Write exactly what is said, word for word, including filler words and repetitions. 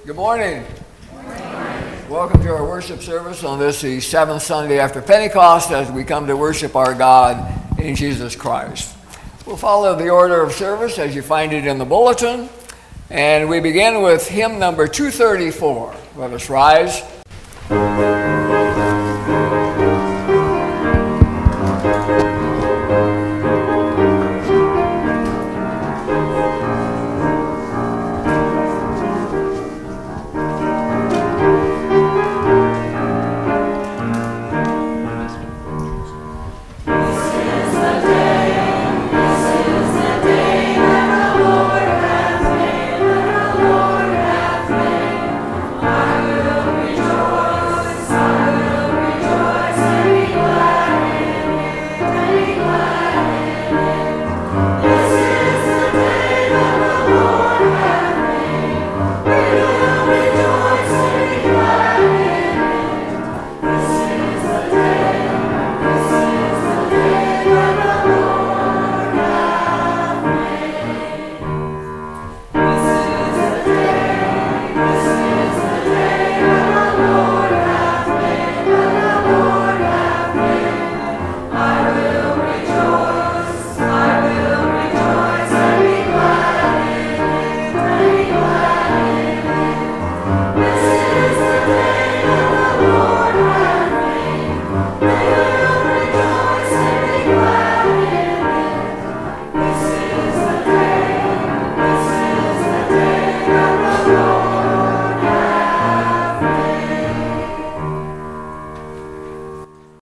Good morning. Good morning. Welcome to our worship service on this, the seventh Sunday after Pentecost, as we come to worship our God in Jesus Christ. We'll follow the order of service as you find it in the bulletin, and we begin with hymn number two thirty-four. Let us rise.